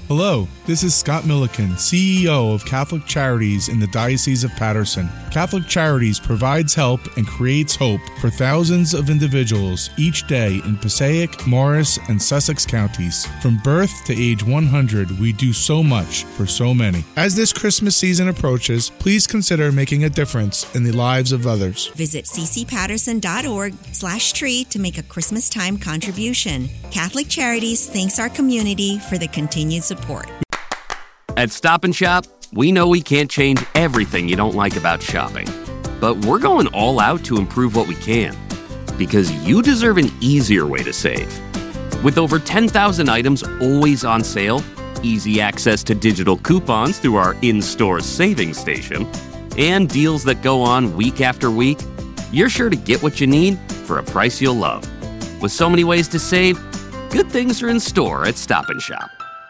Hello, this is Scott Milliken, CEO of Catholic Charities in the Diocese of Paterson. Catholic Charities provides help and creates hope for thousands of individuals each day in Passaic, Morris, and Sussex counties. From birth to age 100, we do so much for so many. As this Christmas season approaches, please consider making a difference in the lives of others. Visit ccpatterson.org/tree to make a Christmas time contribution. Catholic Charities thanks our community for the continued support. At Stop & Shop, we know we can't change everything you don't like about shopping, but we're going all out to improve what we can, because you deserve an easier way to save. With over 10,000 items always on sale, easy access to digital coupons through our in-store savings station, and deals that go on week after week, you're sure to get what you need for a price you'll love. With so many ways to save, good things are in store at Stop & Shop.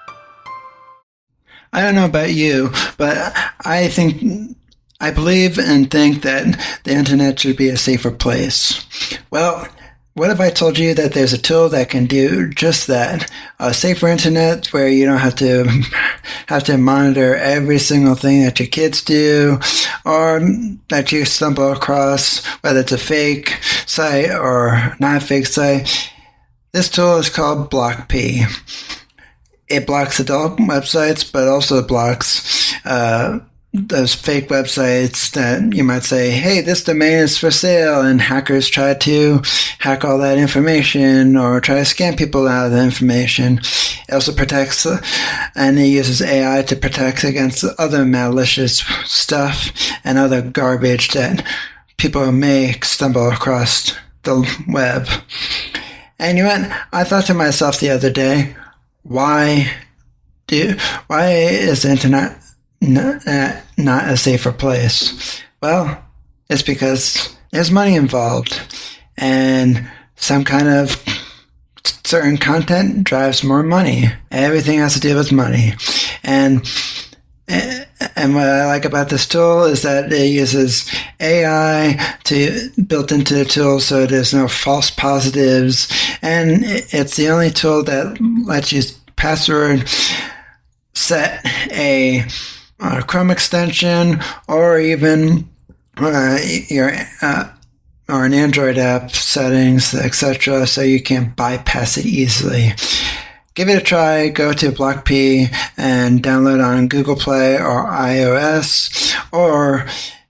I don't know about you, but I believe and think that the internet should be a safer place. Well, what if I told you that there's a tool that can do just that? A safer internet where you don't have to monitor every single thing that your kids do or that you stumble across, whether it's a fake site or not a fake site. This tool is called BlockP. It blocks adult websites, but also blocks those fake websites that you might say, hey, this domain is for sale, and hackers try to hack all that information or try to scam people out of the information. It also protects, and it uses AI to protect against other malicious stuff and other garbage that people may stumble across the web. And you know what? I thought to myself the other day, why is the internet not a safer place? Well, it's because there's money involved, and some kind of certain content drives more money. Everything has to do with money. And what I like about this tool is that it uses AI built into the tool, so there's no false positives. And it's the only tool that lets you password set a Chrome extension or even or an Android app settings, etc., so you can bypass it easily. Give it a try. Go to BlockP and download on Google Play or iOS or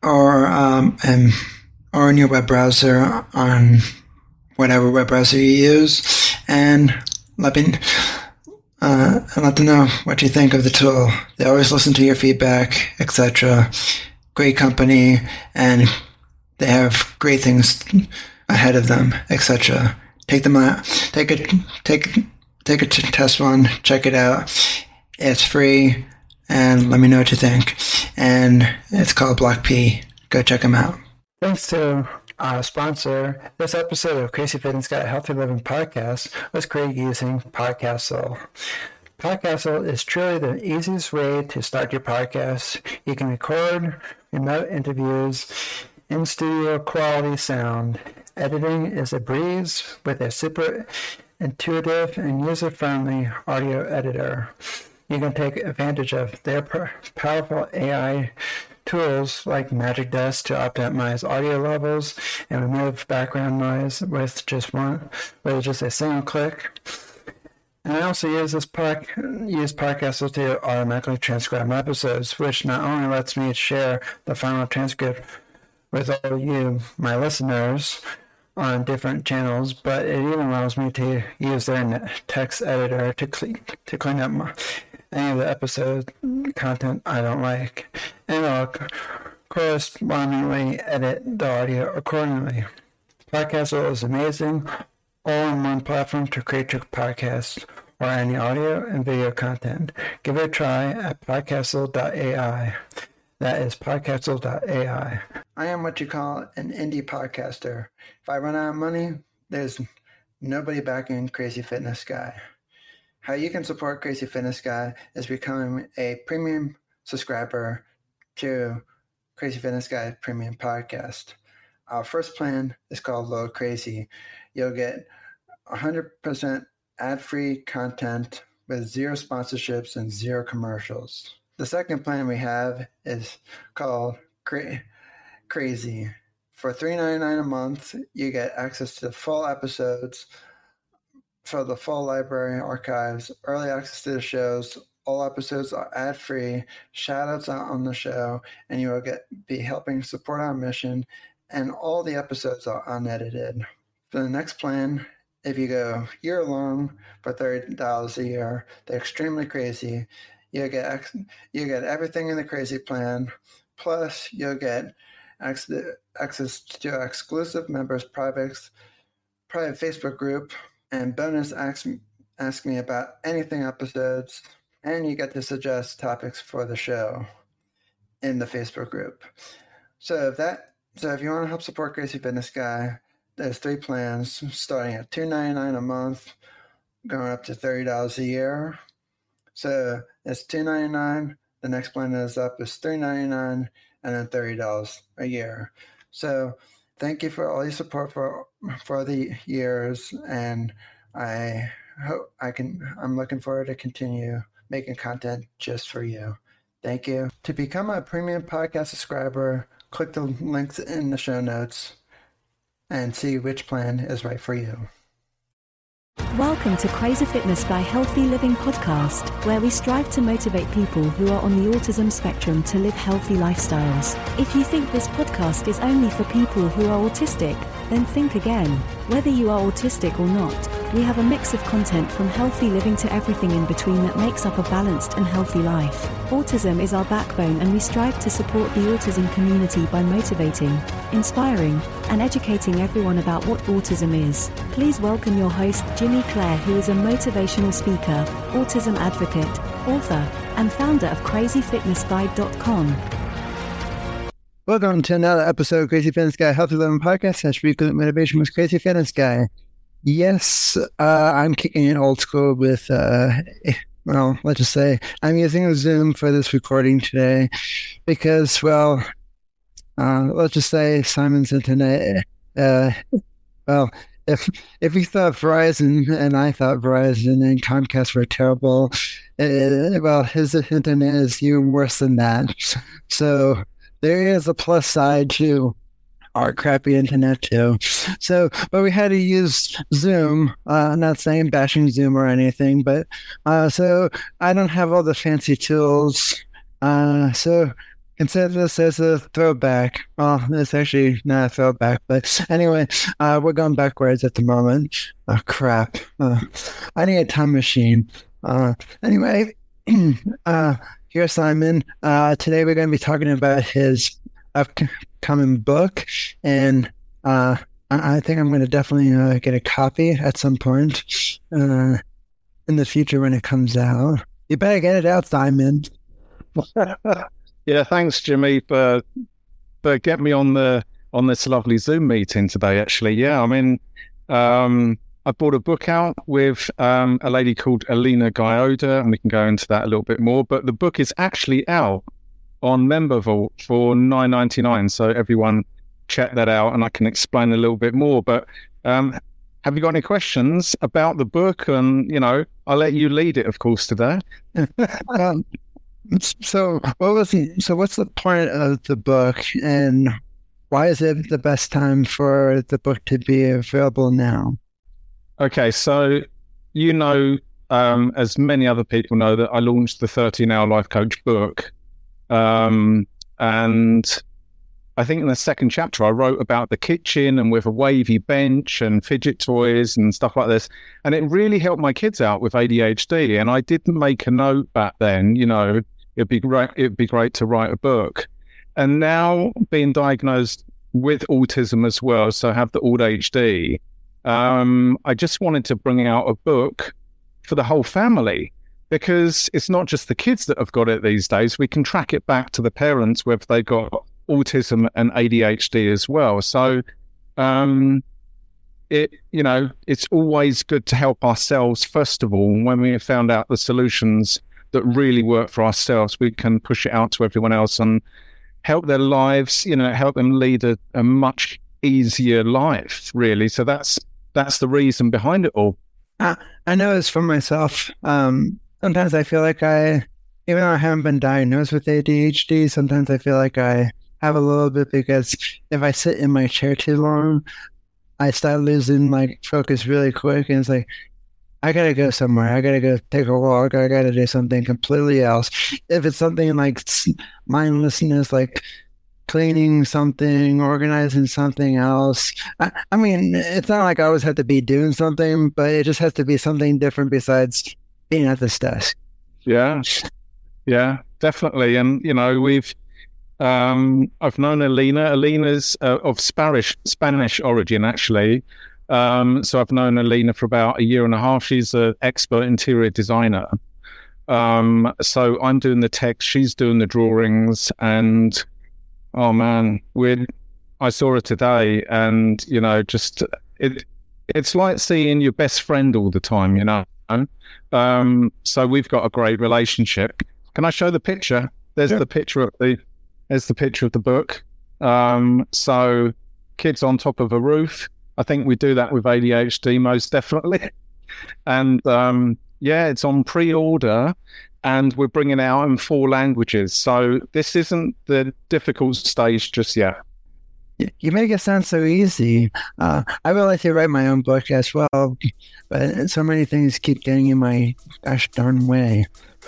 in your web browser on whatever web browser you use, and let them know what you think of the tool. They always listen to your feedback, etc. Great company, and they have great things ahead of them, etc. Take them out. Take a test one, check it out. It's free, and let me know what you think. And it's called BlockP. Go check them out. Thanks to our sponsor. This episode of Crazy Fitness Guy Healthy Living podcast was created using Podcastle. Podcastle is truly the easiest way to start your podcast. You can record remote interviews in studio quality sound. Editing is a breeze with a super intuitive and user-friendly audio editor. You can take advantage of their powerful AI tools like Magic Dust to optimize audio levels and remove background noise with just a single click. And I also use Podcastle to automatically transcribe my episodes, which not only lets me share the final transcript with all you, my listeners, on different channels, but it even allows me to use their text editor to clean up any of the episode content I don't like, and I'll correspondingly edit the audio accordingly. Podcastle is amazing, all-in-one platform to create your podcast or any audio and video content. Give it a try at podcastle.ai. That is podcastle.ai. I am what you call an indie podcaster. If I run out of money, there's nobody backing Crazy Fitness Guy. How you can support Crazy Fitness Guy is becoming a premium subscriber to Crazy Fitness Guy Premium Podcast. Our first plan is called Low Crazy. You'll get 100% ad-free content with 0 sponsorships and 0 commercials. The second plan we have is called Crazy. For $3.99 a month, you get access to full episodes for the full library archives, early access to the shows. All episodes are ad-free, shout-outs out on the show, and you will be helping support our mission, and all the episodes are unedited. For the next plan, if you go year-long for $30 a year, they're extremely crazy. You get everything in the crazy plan, plus you'll get access to exclusive members' private Facebook group, and bonus ask me about anything episodes, and you get to suggest topics for the show in the Facebook group. So if you want to help support Crazy Fitness Guy, there's 3 plans starting at $2.99 a month, going up to $30 a year. So it's $2.99. The next plan is up is $3.99, and then $30 a year. So thank you for all your support for the years, and I'm looking forward to continue making content just for you. Thank you. To become a premium podcast subscriber, click the links in the show notes and see which plan is right for you. Welcome to Crazy Fitness Guy Healthy Living Podcast, where we strive to motivate people who are on the autism spectrum to live healthy lifestyles. If you think this podcast is only for people who are autistic, then think again. Whether you are autistic or not, we have a mix of content from healthy living to everything in between that makes up a balanced and healthy life. Autism is our backbone, and we strive to support the autism community by motivating, inspiring, and educating everyone about what autism is. Please welcome your host, Jimmy Clare, who is a motivational speaker, autism advocate, author, and founder of CrazyFitnessGuide.com. Welcome to another episode of Crazy Fitness Guy Healthy Living Podcast. That's weekly motivation with Crazy Fitness Guy. Yes, I'm kicking it old school with, let's just say I'm using a Zoom for this recording today because, let's just say Simon's internet, if you thought Verizon and I thought Verizon and Comcast were terrible, his internet is even worse than that. So there is a plus side to our crappy internet too. So, but we had to use Zoom. I'm not saying bashing Zoom or anything, but so I don't have all the fancy tools. So consider this as a throwback. Well, it's actually not a throwback, but anyway, we're going backwards at the moment. Oh, crap. I need a time machine. Anyway, here's Simon. Today we're going to be talking about his upcoming book, and I think I'm going to definitely get a copy at some point in the future when it comes out. You better get it out, Simon. Yeah, thanks, Jimmy, for getting me on this lovely Zoom meeting today. Actually, yeah, I mean, I brought a book out with a lady called Alina Gioda, and we can go into that a little bit more. But the book is actually out on MemberVault for $9.99, so everyone check that out, and I can explain a little bit more. But have you got any questions about the book? And I'll let you lead it, of course, today. So what's the point of the book, and why is it the best time for the book to be available now? Okay, so as many other people know, that I launched the 13-Hour Life Coach book. And I think in the second chapter, I wrote about the kitchen and with a wavy bench and fidget toys and stuff like this. And it really helped my kids out with ADHD. And I did make a note back then, it'd be great to write a book. And now being diagnosed with autism as well, so I have the ADHD, I just wanted to bring out a book for the whole family, because it's not just the kids that have got it these days. We can track it back to the parents, whether they've got autism and ADHD as well. So, it's always good to help ourselves first of all. When we have found out the solutions that really work for ourselves, we can push it out to everyone else and help their lives, help them lead a much easier life, really. So that's the reason behind it all. I know it's for myself. sometimes I feel like even though I haven't been diagnosed with ADHD, sometimes I feel like I have a little bit, because if I sit in my chair too long, I start losing my focus really quick, and it's like, I gotta go somewhere. I gotta go take a walk. I gotta do something completely else. If it's something like mindlessness, like cleaning something, organizing something else. I mean, it's not like I always have to be doing something, but it just has to be something different besides being at this desk. Yeah, definitely. And, I've known Alina. Alina's of Spanish origin, actually. So I've known Alina for about a year and a half. She's an expert interior designer. So I'm doing the text, she's doing the drawings, and oh man, I saw her today, and it's like seeing your best friend all the time, So we've got a great relationship. Can I show the picture? There's the picture of the book. So kids on top of a roof. I think we do that with ADHD most definitely. And it's on pre-order, and we're bringing it out in 4 languages. So this isn't the difficult stage just yet. You make it sound so easy. I would like to write my own book as well, but so many things keep getting in my gosh darn way.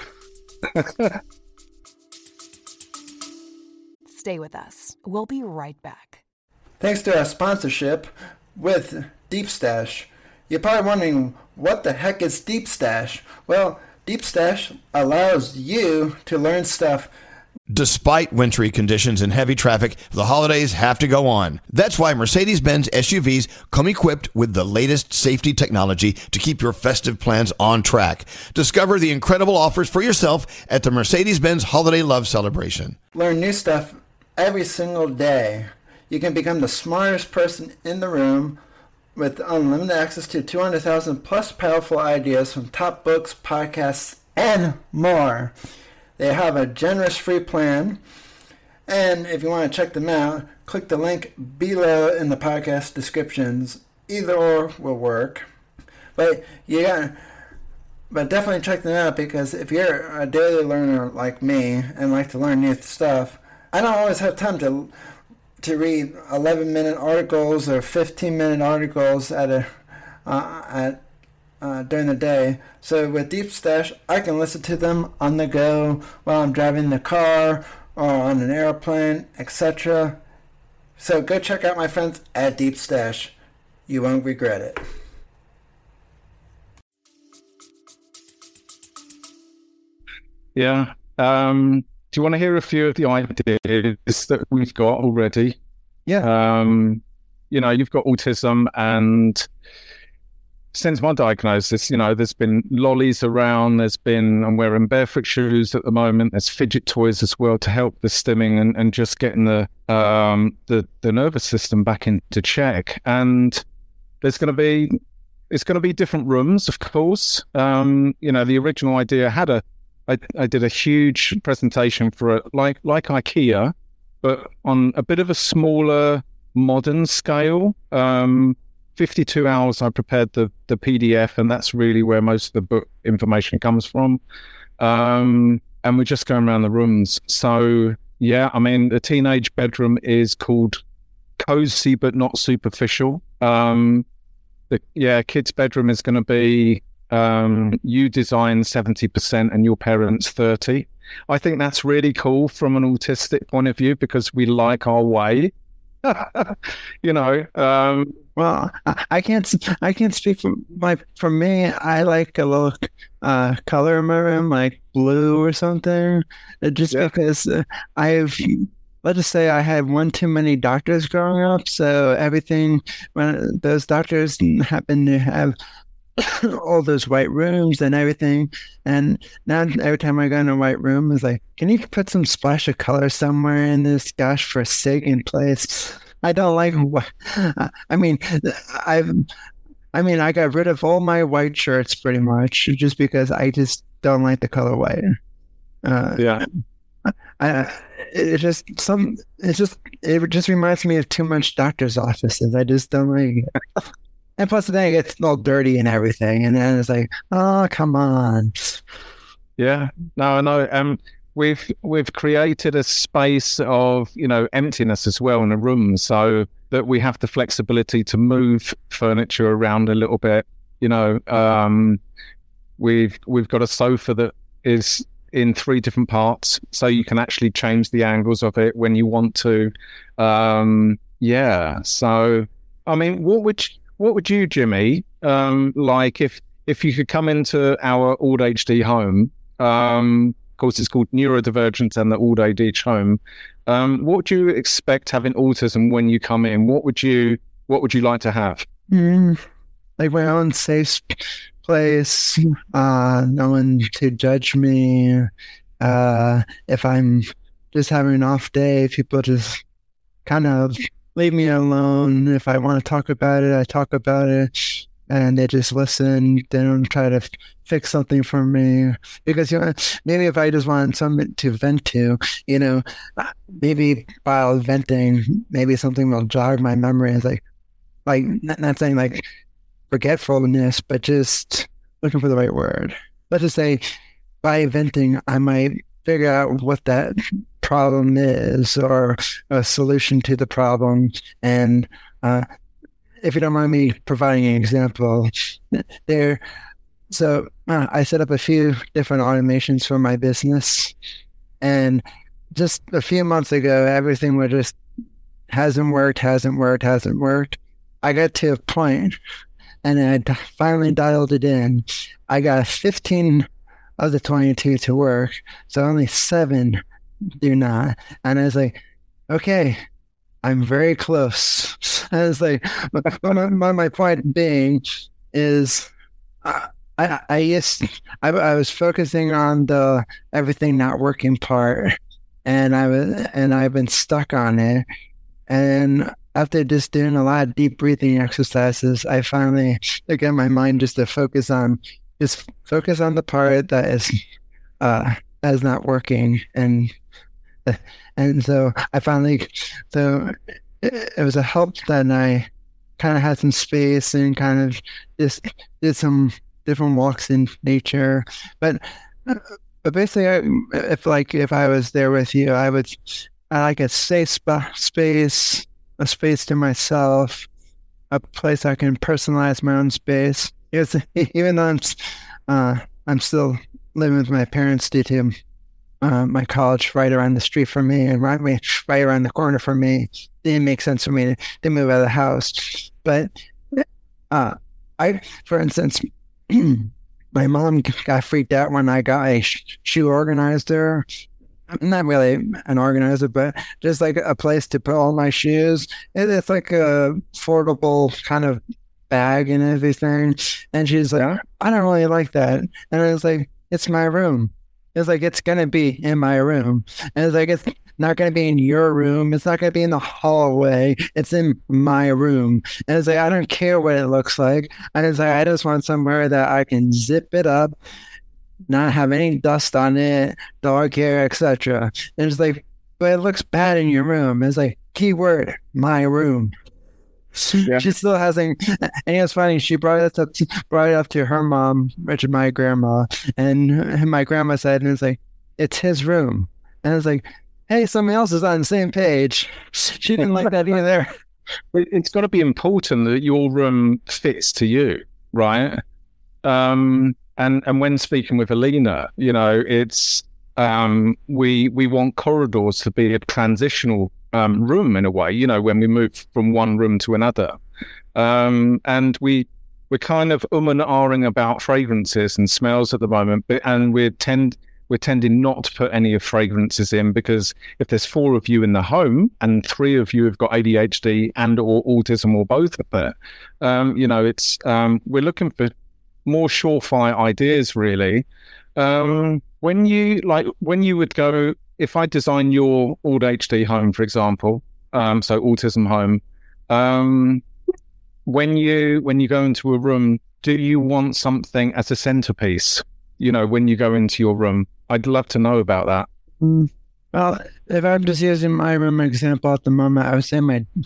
Stay with us. We'll be right back. Thanks to our sponsorship with Deep Stash. You're probably wondering, what the heck is Deep Stash? Well, Deep Stash allows you to learn stuff. Despite wintry conditions and heavy traffic, the holidays have to go on. That's why Mercedes-Benz SUVs come equipped with the latest safety technology to keep your festive plans on track. Discover the incredible offers for yourself at the Mercedes-Benz Holiday Love Celebration. Learn new stuff every single day. You can become the smartest person in the room with unlimited access to 200,000 plus powerful ideas from top books, podcasts, and more. They have a generous free plan, and if you want to check them out, click the link below in the podcast descriptions. Either or will work, but definitely check them out, because if you're a daily learner like me and like to learn new stuff, I don't always have time to read 11-minute articles or 15-minute articles during the day. So with Deep Stash, I can listen to them on the go while I'm driving the car or on an airplane, etc. So go check out my friends at Deep Stash. You won't regret it. Yeah. Do you want to hear a few of the ideas that we've got already? Yeah. You've got autism, and since my diagnosis, there's been lollies around, I'm wearing barefoot shoes at the moment, there's fidget toys as well to help the stimming and just getting the nervous system back into check. And it's going to be different rooms, of course. The original idea had I did a huge presentation for like IKEA, but on a bit of a smaller, modern scale. 52 hours I prepared the PDF, and that's really where most of the book information comes from. And we're just going around the rooms. So, the teenage bedroom is called Cozy But Not Superficial. Kid's bedroom is going to be you design 70% and your parents 30%. I think that's really cool from an autistic point of view, because we like our way. Well, I can't speak for me. I like a little color in my room, like blue or something. Because let's just say I had one too many doctors growing up. So when those doctors happen to have all those white rooms and everything, and now every time I go in a white room, it's like, can you put some splash of color somewhere in this gosh forsaken place? I don't like. I got rid of all my white shirts pretty much just because I just don't like the color white. It just reminds me of too much doctor's offices. I just don't like it. And plus, then it gets all dirty and everything, and then it's like, oh, come on. Yeah, no, I know. We've created a space of, emptiness as well in a room, so that we have the flexibility to move furniture around a little bit. We've got a sofa that is in 3 different parts, so you can actually change the angles of it when you want to. So I mean, what would you, Jimmy, like if you could come into our All HD home? Of course, it's called Neurodivergent and the All HD home. What would you expect having autism when you come in? What would you like to have? Like my own safe place, no one to judge me. If I'm just having an off day, people just kind of leave me alone. If I want to talk about it, I talk about it, and they just listen. They don't try to fix something for me, because maybe if I just want something to vent to, maybe while venting, maybe something will jog my memory. It's like not saying like forgetfulness, but just looking for the right word. Let's just say by venting, I might figure out what that problem is or a solution to the problem. And if you don't mind me providing an example there. So I set up a few different automations for my business, and just a few months ago, everything was just hasn't worked. I got to a point, and I finally dialed it in. I got 15 of the 22 to work, so only 7 do not. And I was like, okay, I'm very close. And it's like, my point being is, I was focusing on the everything not working part, and I've been stuck on it. And after just doing a lot of deep breathing exercises, I finally get my mind just to focus on the part that is not working, and so I finally, it was a help that I kind of had some space and kind of just did some different walks in nature, but basically, if I was there with you, I like a safe space, a space to myself, a place I can personalize my own space. Because even though I'm still living with my parents due to my college right around the street from me and right around the corner from me, it didn't make sense for me to move out of the house. But for instance, my mom got freaked out when I got a shoe organizer. I'm not really an organizer, but just like a place to put all my shoes. It's like a foldable kind of bag and everything. And she's like, I don't really like that. And I was like, it's my room. It's like, it's going to be in my room. And it's like, it's not going to be in your room. It's not going to be in the hallway. It's in my room. And it's like, I don't care what it looks like. And it's like, I just want somewhere that I can zip it up, not have any dust on it, dog hair, etc. And it's like, but it looks bad in your room. It's like, keyword, my room. Yeah. She still hasn't, and it's funny, she brought it up to her mom, which is my grandma, and my grandma said, and it's like, it's his room. And it's like, hey, somebody else is on the same page. She didn't like that either. It's got to be important that your room fits to you, right? And when speaking with Alina, it's we want corridors to be a transitional room in a way, when we move from one room to another. And we're kind of and ahhing about fragrances and smells at the moment, and we're tending not to put any of fragrances in, because if there's 4 of you in the home and 3 of you have got ADHD and or autism or both of it, it's we're looking for more surefire ideas, really. When you would go, if I design your All HD home, for example, so autism home, when you go into a room, do you want something as a centerpiece? When you go into your room, I'd love to know about that. Well, if I'm just using my room example at the moment, I would say my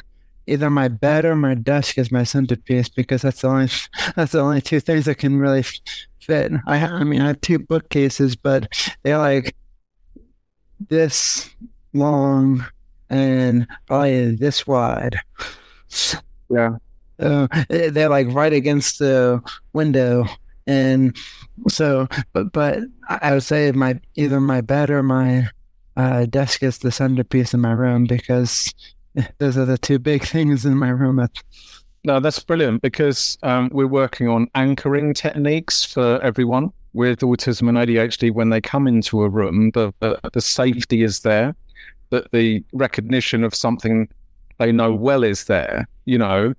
either my bed or my desk is my centerpiece because that's the only two things that can really fit. I have two bookcases, but they're like this long and probably this wide. Yeah. They're like right against the window. And so, but I would say either my bed or my desk is the centerpiece in my room because those are the two big things in my room. No, that's brilliant because we're working on anchoring techniques for everyone with autism and ADHD. When they come into a room, the safety is there, that the recognition of something they know well is there, you know.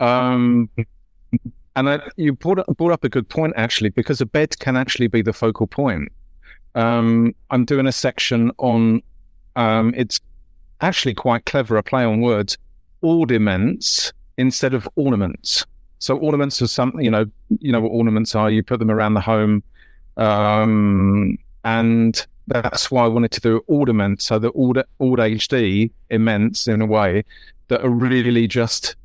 And you brought up a good point, actually, because a bed can actually be the focal point. I'm doing a section on, it's actually quite clever, a play on words, ordiments instead of ornaments. So ornaments are something, you know what ornaments are, you put them around the home. And that's why I wanted to do ordiments, so the Ord HD immense in a way that are really just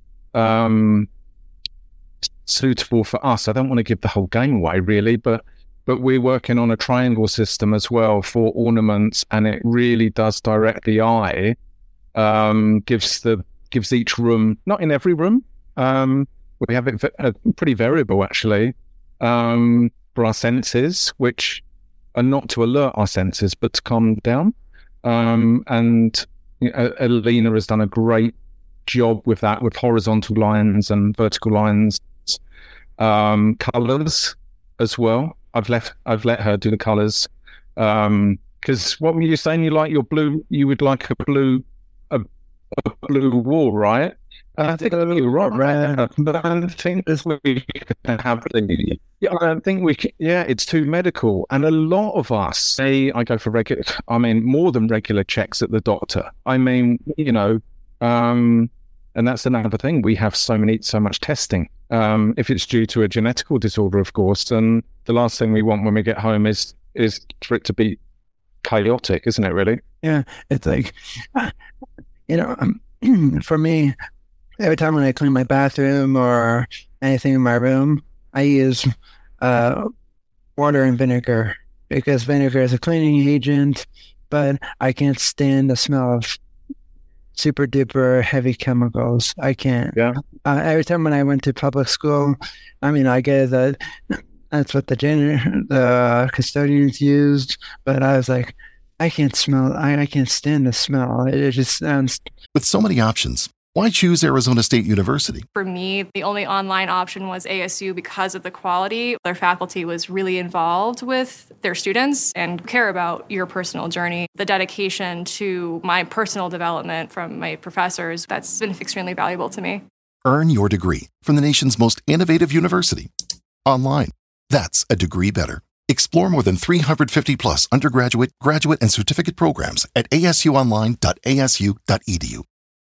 suitable for us. I don't want to give the whole game away really, but we're working on a triangle system as well for ornaments, and it really does direct the eye. Gives each room, not in every room, we have it pretty variable actually, for our senses, which are not to alert our senses but to calm down. And Alina has done a great job with that, with horizontal lines and vertical lines, colors as well. I've let her do the colors, because what were you saying? You like your blue? You would like a blue wall, right? I think you're right. But I don't think we can have the. Yeah, I don't think we can. Yeah, it's too medical, and a lot of us say I go for regular. I mean, more than regular checks at the doctor. I mean, you know, and that's another thing. We have so much testing. If it's due to a genetical disorder, of course, then the last thing we want when we get home is for it to be chaotic, isn't it? Really? Yeah, it's like, you know, for me, every time when I clean my bathroom or anything in my room, I use water and vinegar because vinegar is a cleaning agent, but I can't stand the smell of super duper heavy chemicals. I can't. Yeah. Every time when I went to public school, I mean, I get that that's what the custodians used, but I was like, I can't smell. I can't stand the smell. It just sounds. With so many options, why choose Arizona State University? For me, the only online option was ASU because of the quality. Their faculty was really involved with their students and care about your personal journey. The dedication to my personal development from my professors, that's been extremely valuable to me. Earn your degree from the nation's most innovative university. Online. That's a degree better. Explore more than 350 plus undergraduate, graduate, and certificate programs at asuonline.asu.edu.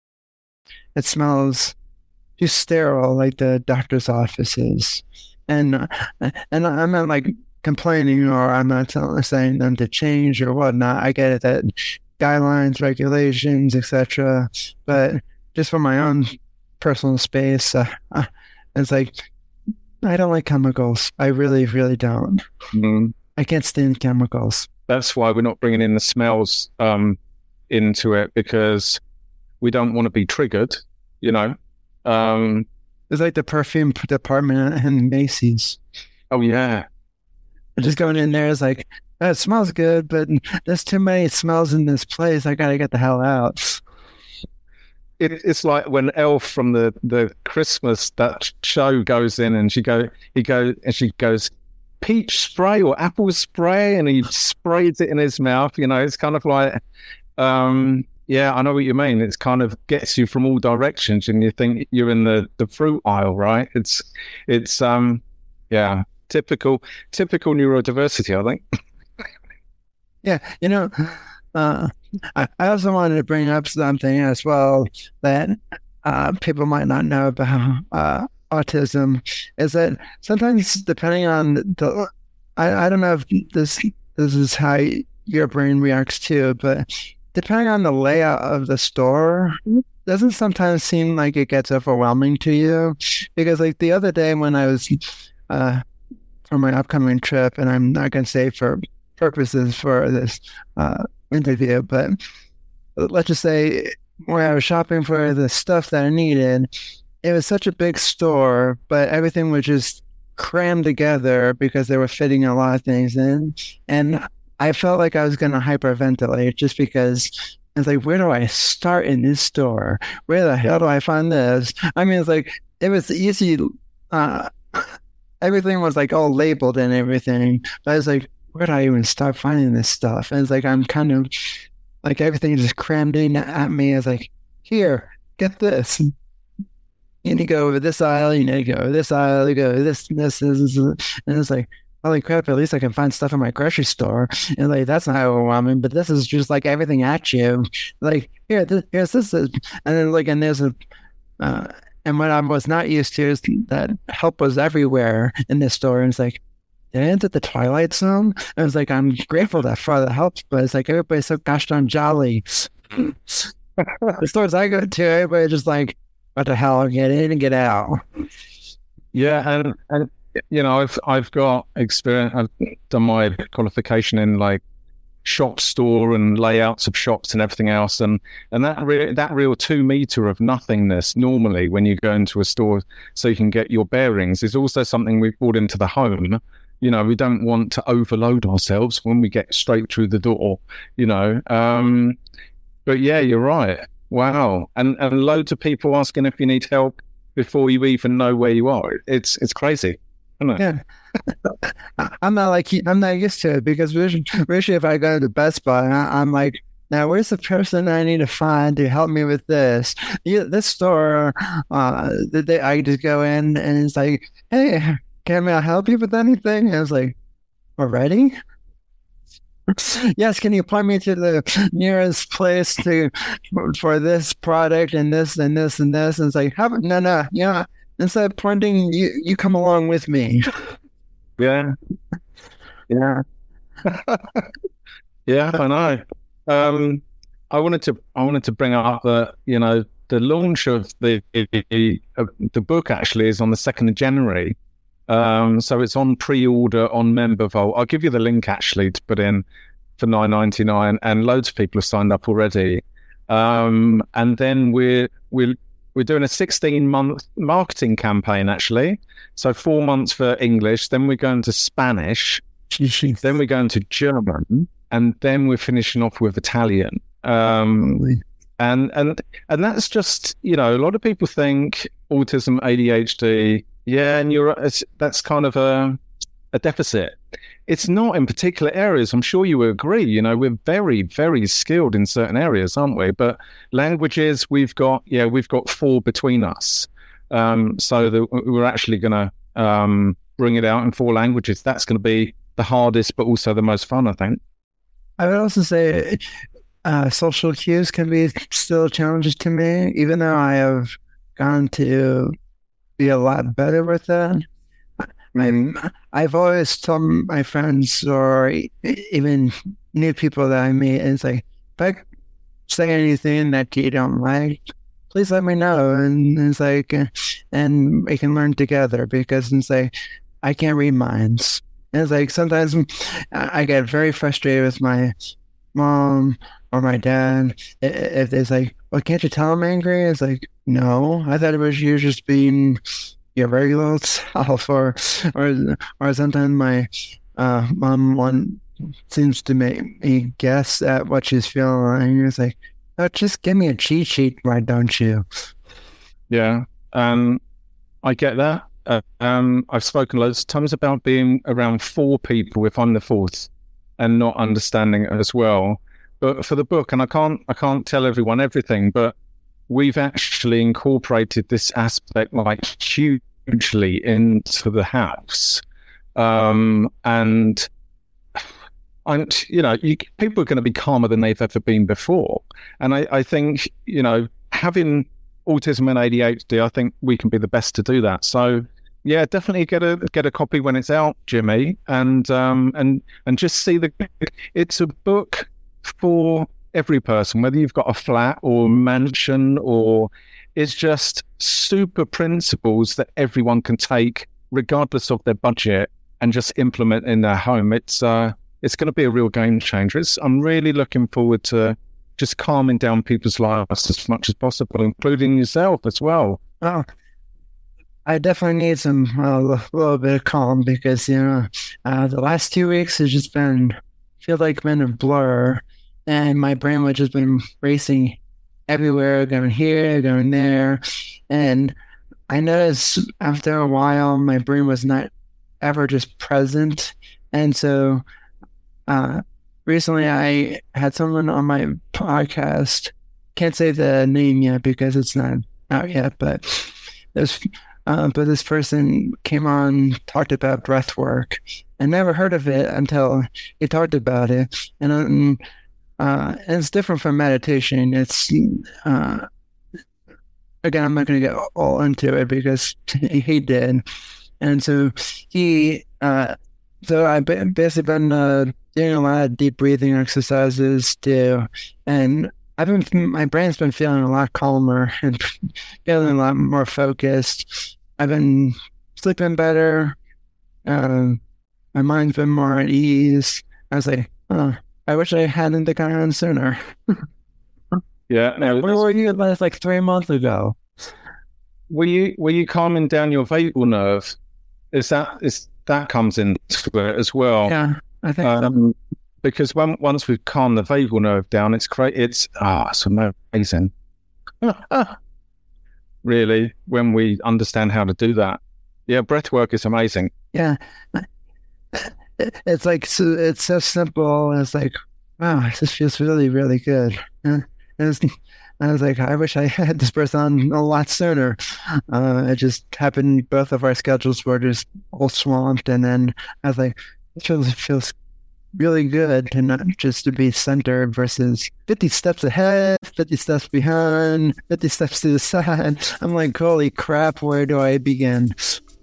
It smells just sterile, like the doctor's offices. And I'm not like complaining, or I'm not saying them to change or whatnot. I get it that guidelines, regulations, etc. But just for my own personal space, it's like, I don't like chemicals. I really, really don't. Mm. I can't stand chemicals. That's why we're not bringing in the smells into it, because we don't want to be triggered, you know. It's like the perfume department in Macy's. Oh, yeah. Just going in there is like, oh, it smells good, but there's too many smells in this place. I got to get the hell out. It's like when Elf from the Christmas, that show, goes in and she goes, peach spray or apple spray, and he sprays it in his mouth. You know, it's kind of like, yeah, I know what you mean. It's kind of gets you from all directions, and you think you're in the fruit aisle, right? It's yeah, typical neurodiversity, I think. Yeah, you know, I also wanted to bring up something as well that people might not know about autism, is that sometimes depending on the, I don't know if this is how your brain reacts too, but depending on the layout of the store, doesn't sometimes seem like it gets overwhelming to you? Because like the other day when I was for my upcoming trip, and I'm not going to say for purposes for this interview, but let's just say where I was shopping for the stuff that I needed, it was such a big store, but everything was just crammed together because they were fitting a lot of things in. And I felt like I was going to hyperventilate just because it's like, where do I start in this store? Where the hell do I find this? I mean, it's like, it was easy. Everything was like all labeled and everything. But I was like, where do I even start finding this stuff? And it's like, I'm kind of like, everything just crammed in at me. It's like, here, get this. You need to go over this aisle. You need to go over this aisle. You go over this. And it's like, holy crap, at least I can find stuff in my grocery store. And like, that's not overwhelming, but this is just like everything at you. Like, here's this. And then like, and there's a, and what I was not used to is that help was everywhere in this store. And it's like, did I enter the Twilight Zone? And I was like, I'm grateful that for the help, but it's like, everybody's so gosh darn jolly. The stores I go to, everybody just like, what the hell, get in and get out. Yeah, and you know, I've got experience. I've done my qualification in like shop store and layouts of shops and everything else, and that real 2 meter of nothingness normally when you go into a store so you can get your bearings is also something we've brought into the home. You know, we don't want to overload ourselves when we get straight through the door. You know, but yeah, you're right. Wow, and loads of people asking if you need help before you even know where you are. It's crazy. Yeah, I'm not used to it because usually if I go to Best Buy, I'm like, now where's the person I need to find to help me with this? This store, I just go in and it's like, hey, can I help you with anything? And I was like, already? Yes, can you point me to the nearest place for this product and this and this and this? And it's like, no, yeah. Instead of pointing, you come along with me. Yeah. Yeah, I know. I wanted to bring up that, you know, the launch of the book actually is on the 2nd of January. So it's on pre-order on MemberVault. I'll give you the link actually to put in for $9.99, and loads of people have signed up already. And then we're doing a 16-month marketing campaign actually. So 4 months for English, then we're going to Spanish, then we're going to German, and then we're finishing off with Italian. And that's just, you know, a lot of people think autism, ADHD, yeah, and that's kind of a deficit. It's not in particular areas. I'm sure you will agree. You know, we're very, very skilled in certain areas, aren't we? But languages, we've got 4 between us. So that we're actually going to bring it out in 4 languages. That's going to be the hardest, but also the most fun, I think. I would also say social cues can be still challenges to me, even though I have gone to be a lot better with that. I've always told my friends or even new people that I meet, and it's like, if I say anything that you don't like, please let me know. And it's like, and we can learn together, because it's like, I can't read minds. And it's like, sometimes I get very frustrated with my mom or my dad. If it's like, well, can't you tell I'm angry? It's like, no, I thought it was you just being your regular self, or sometimes my mom seems to make me guess at what she's feeling, and it's like, oh, just give me a cheat sheet, why don't you? Yeah, I get that. I've spoken loads of times about being around 4 people if I'm the 4th, and not understanding it as well. But for the book, and I can't tell everyone everything, but we've actually incorporated this aspect like hugely into the house. And you know, people are going to be calmer than they've ever been before. And I think, you know, having autism and ADHD, I think we can be the best to do that. So yeah, definitely get a copy when it's out, Jimmy, and just see it's a book for every person, whether you've got a flat or a mansion, or it's just super principles that everyone can take regardless of their budget and just implement in their home. It's going to be a real game changer. I'm really looking forward to just calming down people's lives as much as possible, including yourself as well. Oh, I definitely need some a little bit of calm because, the last 2 weeks has just been a blur, and my brain has just been racing everywhere, going here, going there. And I noticed after a while, my brain was not ever just present. And so recently I had someone on my podcast, can't say the name yet because it's not out yet, but this person came on, talked about breath work. I never heard of it until he talked about it. And it's different from meditation. It's, again, I'm not going to get all into it because he did. And so so I've basically been doing a lot of deep breathing exercises too. And my brain's been feeling a lot calmer and feeling a lot more focused. I've been sleeping better. My mind's been more at ease. I was like, I wish I hadn't gone on sooner. Yeah. Where were you like 3 months ago? Were you calming down your vagal nerve? Is that comes into it as well? Yeah, I think so. Because once we've calmed the vagal nerve down, it's great. It's amazing. Really, when we understand how to do that. Yeah, breath work is amazing. Yeah. It's like, it's so simple. It's like, wow, this feels really, really good. I was like, I wish I had this person on a lot sooner. It just happened. Both of our schedules were just all swamped. And then I was like, it feels really good to not just to be centered versus 50 steps ahead, 50 steps behind, 50 steps to the side. I'm like, holy crap, where do I begin?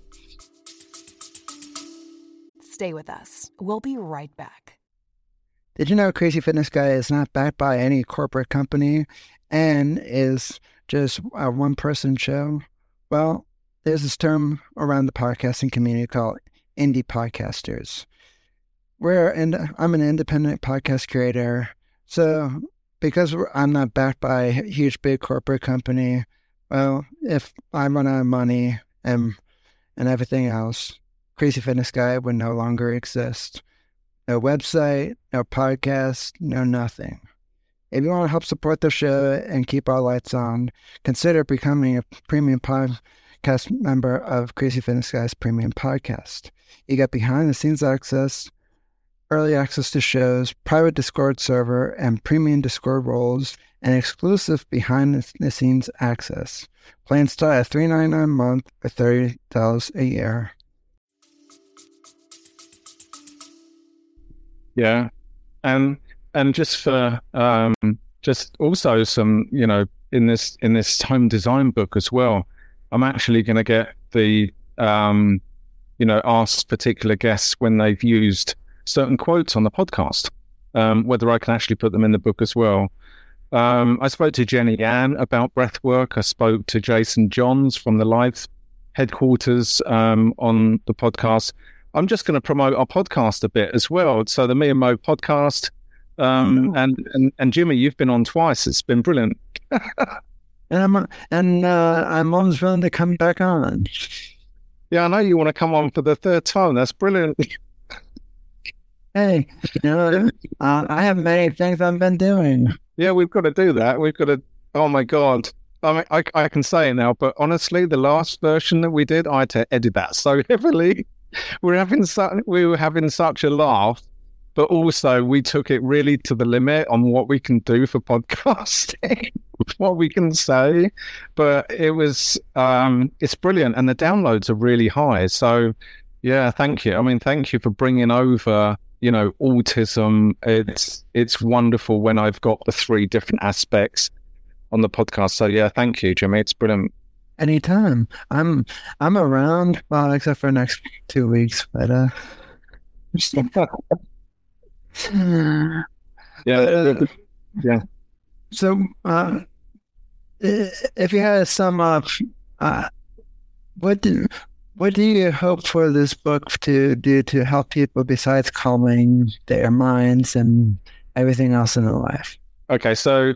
Stay with us. We'll be right back. Did you know Crazy Fitness Guy is not backed by any corporate company and is just a one-person show? Well, there's this term around the podcasting community called indie podcasters. I'm an independent podcast creator, so because I'm not backed by a huge, big corporate company, well, if I run out of money and everything else, Crazy Fitness Guy would no longer exist. No website, no podcast, no nothing. If you want to help support the show and keep our lights on, consider becoming a premium podcast member of Crazy Fitness Guy's premium podcast. You get behind-the-scenes access, early access to shows, private Discord server, and premium Discord roles, and exclusive behind-the-scenes access. Plans start at $3.99 a month or $30 a year. Yeah, and just for just also some, in this home design book as well, I'm actually going to get the ask particular guests when they've used certain quotes on the podcast, whether I can actually put them in the book as well. I spoke to Jenny Ann about breathwork. I spoke to Jason Johns from the Live headquarters on the podcast. I'm just going to promote our podcast a bit as well. So the Me and Mo podcast, and Jimmy, you've been on twice. It's been brilliant. I'm always willing to come back on. Yeah, I know you want to come on for the third time. That's brilliant. Hey, I have many things I've been doing. Yeah, we've got to do that. We've got to. Oh my God. I mean, I can say it now, but honestly, the last version that we did, I had to edit that so heavily. We were having such a laugh, but also we took it really to the limit on what we can do for podcasting, what we can say. But it was, it's brilliant, and the downloads are really high. So, yeah, thank you. I mean, thank you for bringing over, autism. It's wonderful when I've got the three different aspects on the podcast. So, yeah, thank you, Jimmy. It's brilliant. Anytime. I'm around, well, except for the next 2 weeks, but yeah. Yeah. So, if you had to sum up, what do you hope for this book to do to help people besides calming their minds and everything else in their life? Okay, so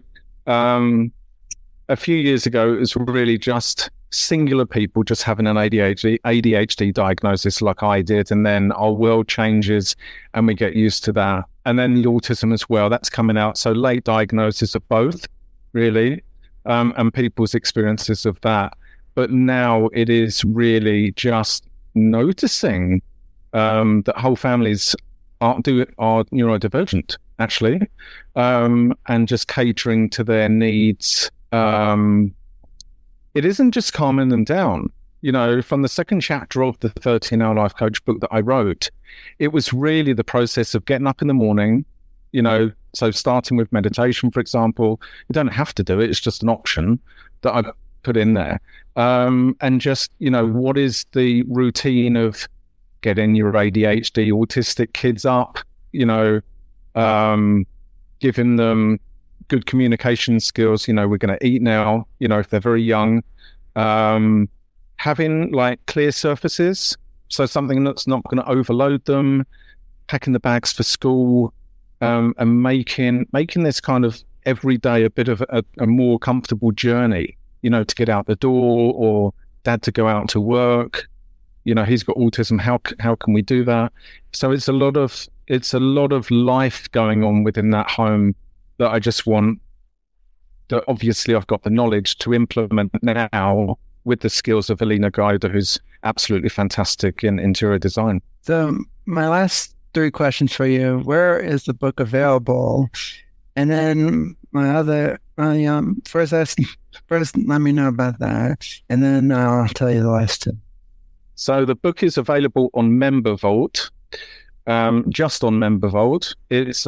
a few years ago, it was really just singular people just having an ADHD diagnosis like I did, and then our world changes and we get used to that. And then the autism as well, that's coming out. So late diagnosis of both, really, and people's experiences of that. But now it is really just noticing that whole families are neurodivergent, actually, and just catering to their needs. It isn't just calming them down. You know, from the second chapter of the 13-Hour Life Coach book that I wrote, it was really the process of getting up in the morning, you know, so starting with meditation, for example. You don't have to do it. It's just an option that I put in there. And just, you know, what is the routine of getting your ADHD, autistic kids up, you know, giving them good communication skills. You know, we're going to eat now, you know, if they're very young, having like clear surfaces. So something that's not going to overload them, packing the bags for school, and making this kind of every day a bit of a more comfortable journey, you know, to get out the door, or dad to go out to work. You know, he's got autism. How can we do that? So it's a lot of life going on within that home that I just want, that obviously I've got the knowledge to implement now with the skills of Alina Gaida, who's absolutely fantastic in interior design. So my last 3 questions for you: where is the book available? And then first let me know about that, and then I'll tell you the last 2. So the book is available on MemberVault, just on MemberVault. It's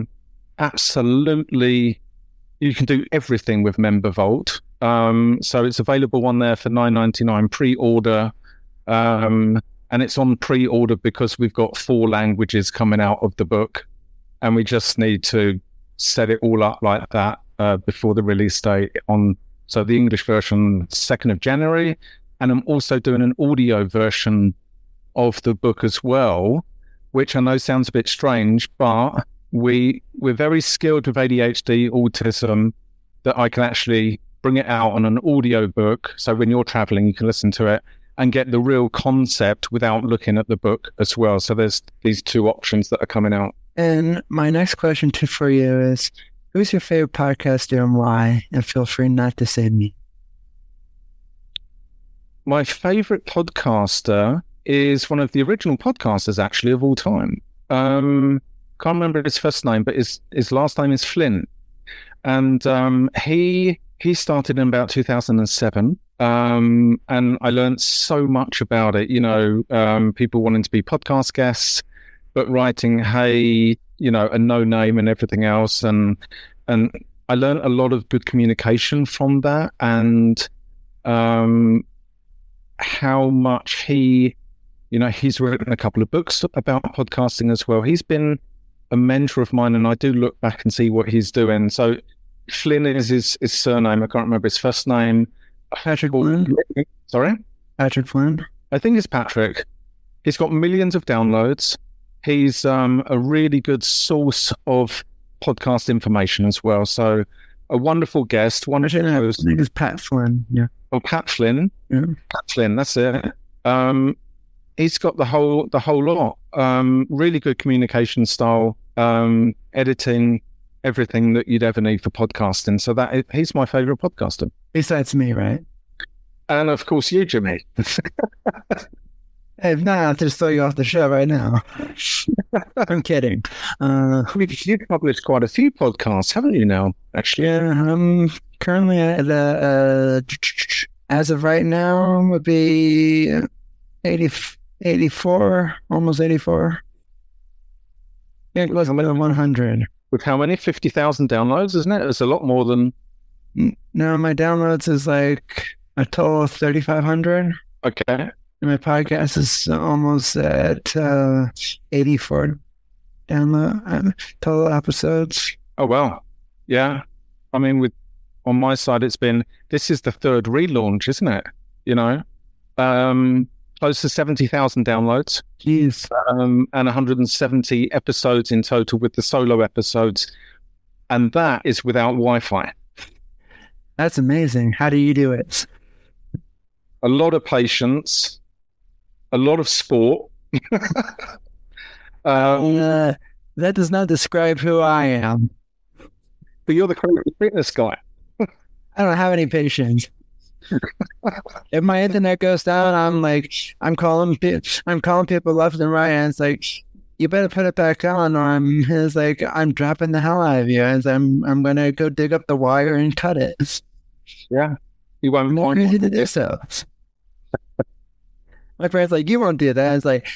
absolutely, you can do everything with MemberVault. So it's available on there for $9.99 pre-order, and it's on pre-order because we've got 4 languages coming out of the book, and we just need to set it all up like that before the release date. So the English version 2nd of January, and I'm also doing an audio version of the book as well, which I know sounds a bit strange, but we're very skilled with ADHD, autism, that I can actually bring it out on an audio book. So when you're traveling, you can listen to it and get the real concept without looking at the book as well. So there's these 2 options that are coming out. And my next question for you is, who's your favorite podcaster and why? And feel free not to say me. My favorite podcaster is one of the original podcasters, actually, of all time. Can't remember his first name, but his last name is Flynn. And he started in about 2007. And I learned so much about it, you know, people wanting to be podcast guests, but writing, hey, you know, a no name and everything else. And I learned a lot of good communication from that, and how much he's written a couple of books about podcasting as well. He's been a mentor of mine, and I do look back and see what he's doing. So Flynn is his surname. I can't remember his first name. Patrick Flynn. Sorry? Patrick Flynn. I think it's Patrick. He's got millions of downloads. He's a really good source of podcast information as well. So a wonderful guest. Wonderful host. I think it's Pat Flynn. Yeah. Oh, Pat Flynn. Yeah. Pat Flynn. That's it. He's got the whole lot. Really good communication style, editing, everything that you'd ever need for podcasting. So he's my favorite podcaster. Besides me, right? And of course you, Jimmy. Hey, if not, I'll just throw you off the show right now. I'm kidding. You've published quite a few podcasts, haven't you now, actually? Yeah, I'm currently at as of right now, would be 84, almost 84. Yeah, close to 100. With how many? 50,000 downloads, isn't it? It's a lot more than... No, my downloads is like a total of 3,500. Okay. And my podcast is almost at 84 download total episodes. Oh, wow. Yeah. I mean, on my side, this is the third relaunch, isn't it? You know, close to 70,000 downloads. Jeez. And 170 episodes in total with the solo episodes. And that is without Wi-Fi. That's amazing. How do you do it? A lot of patience, a lot of sport. That does not describe who I am. But you're the Crazy Fitness guy. I don't have any patience. If my internet goes down, I'm calling people left and right, and it's like, you better put it back on, or I'm dropping the hell out of you, and I'm gonna go dig up the wire and cut it. Yeah, you won't. More crazy to do so. My friend's like, you won't do that. It's like,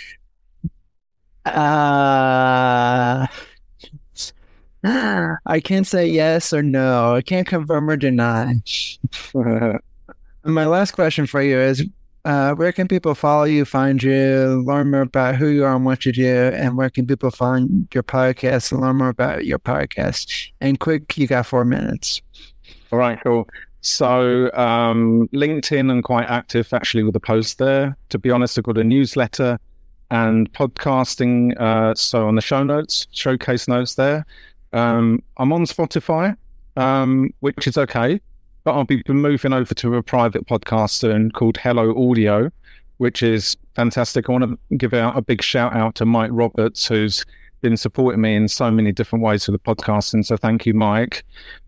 I can't say yes or no. I can't confirm or deny. And my last question for you is, where can people follow you, find you, learn more about who you are and what you do, and where can people find your podcast and learn more about your podcast? And quick, you got 4 minutes. All right, cool. So LinkedIn, I'm quite active actually with a post there. To be honest, I've got a newsletter and podcasting. So on the showcase notes there. I'm on Spotify, which is okay, but I'll be moving over to a private podcast soon called Hello Audio, which is fantastic. I want to give out a big shout out to Mike Roberts, who's been supporting me in so many different ways with the podcasting. So thank you, Mike.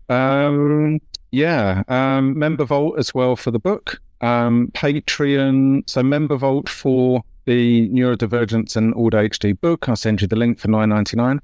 Member Vault as well for the book. Patreon. So Member Vault for the Neurodivergence and ADHD book. I'll send you the link for $9.99.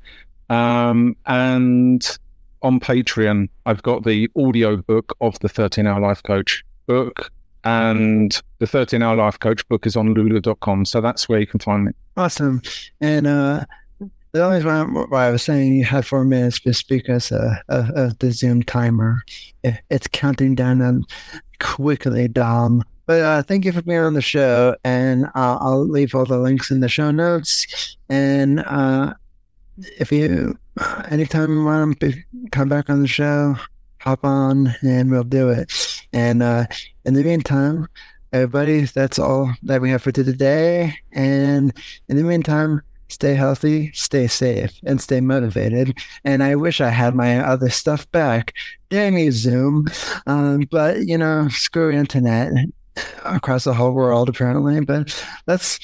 And on Patreon, I've got the audio book of the 13-Hour Life Coach book, and the 13-Hour Life Coach book is on lulu.com. So that's where you can find me. Awesome. And the only reason why I was saying you had 4 minutes is because of the Zoom timer. It's counting down quickly, Dom. But thank you for being on the show, and I'll leave all the links in the show notes. And if you anytime you want to come back on the show, hop on and we'll do it. And in the meantime, everybody, that's all that we have for today. And in the meantime, stay healthy, stay safe, and stay motivated. And I wish I had my other stuff back. Damn you, Zoom. But, screw internet across the whole world, apparently. But that's,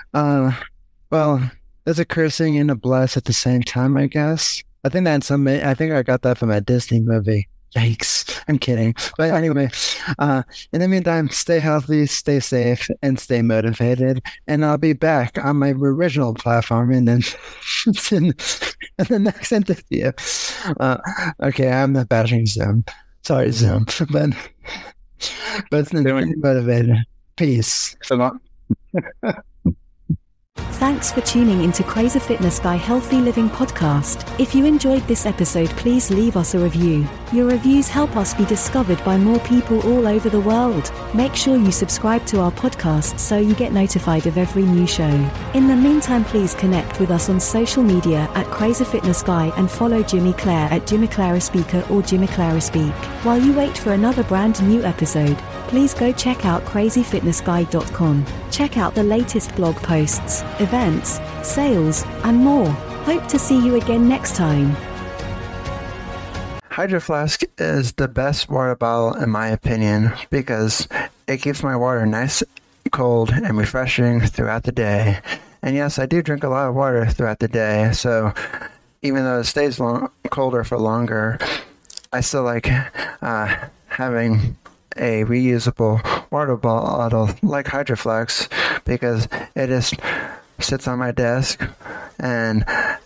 there's a cursing and a bless at the same time, I guess. I think I got that from a Disney movie. Yikes. I'm kidding. But anyway, in the meantime, stay healthy, stay safe, and stay motivated. And I'll be back on my original platform in the next interview. Okay, I'm not bashing Zoom. Sorry, Zoom. But stay motivated. Peace. Thanks for tuning into Crazy Fitness by Healthy Living podcast. If you enjoyed this episode, please leave us a review. Your reviews help us be discovered by more people all over the world. Make sure you subscribe to our podcast so you get notified of every new show. In the meantime, please connect with us on social media at Crazy Fitness Guy and follow Jimmy Clare at Jimmy Clara Speaker or Jimmy Clara Speak. While you wait for another brand new episode, please go check out crazyfitnessguy.com. Check out the latest blog posts, events, sales, and more. Hope to see you again next time. Hydro Flask is the best water bottle in my opinion because it keeps my water nice, cold, and refreshing throughout the day. And yes, I do drink a lot of water throughout the day, so even though it stays colder for longer, I still like having a reusable water bottle like Hydro Flask because it just sits on my desk and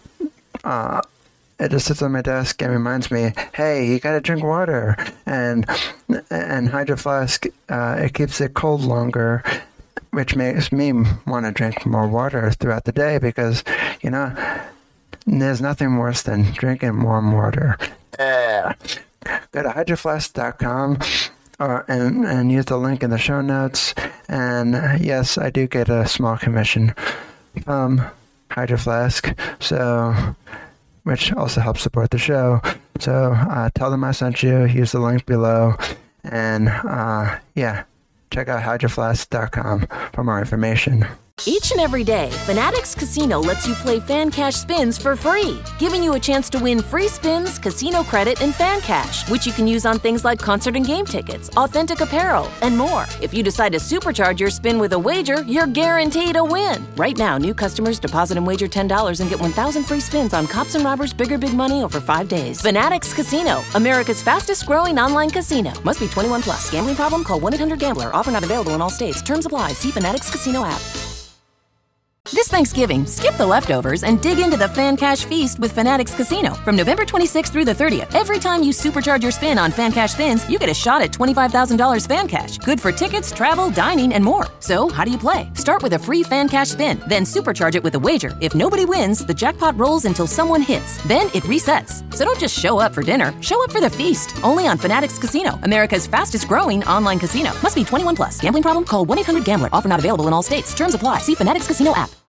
reminds me, hey, you gotta drink water. And Hydro Flask, it keeps it cold longer, which makes me want to drink more water throughout the day because, there's nothing worse than drinking warm water. Go to hydroflask.com and use the link in the show notes. And yes, I do get a small commission from Hydro Flask, which also helps support the show. So tell them I sent you. Use the link below. And check out hydroflask.com for more information. Each and every day, Fanatics Casino lets you play Fan Cash spins for free, giving you a chance to win free spins, casino credit, and Fan Cash, which you can use on things like concert and game tickets, authentic apparel, and more. If you decide to supercharge your spin with a wager, you're guaranteed a win. Right now, new customers deposit and wager $10 and get 1,000 free spins on Cops and Robbers Bigger Big Money over 5 days. Fanatics Casino, America's fastest growing online casino. Must be 21 plus. Gambling problem? Call 1-800-GAMBLER. Offer not available in all states. Terms apply. See Fanatics Casino app. This Thanksgiving, skip the leftovers and dig into the Fan Cash Feast with Fanatics Casino. From November 26th through the 30th, every time you supercharge your spin on Fan Cash spins, you get a shot at $25,000 Fan Cash. Good for tickets, travel, dining, and more. So, how do you play? Start with a free Fan Cash spin, then supercharge it with a wager. If nobody wins, the jackpot rolls until someone hits. Then it resets. So don't just show up for dinner, show up for the feast. Only on Fanatics Casino, America's fastest growing online casino. Must be 21 plus. Gambling problem? Call 1-800-GAMBLER. Offer not available in all states. Terms apply. See Fanatics Casino app.